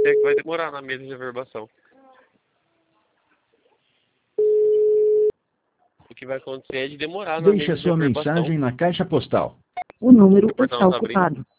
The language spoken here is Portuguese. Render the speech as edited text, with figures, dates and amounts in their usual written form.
acontecer é que vai demorar na mesa de averbação. O que vai acontecer é de demorar na Deixe mesa a de sua averbação. mensagem na caixa postal. O número O portão está não tá abrindo. ocupado.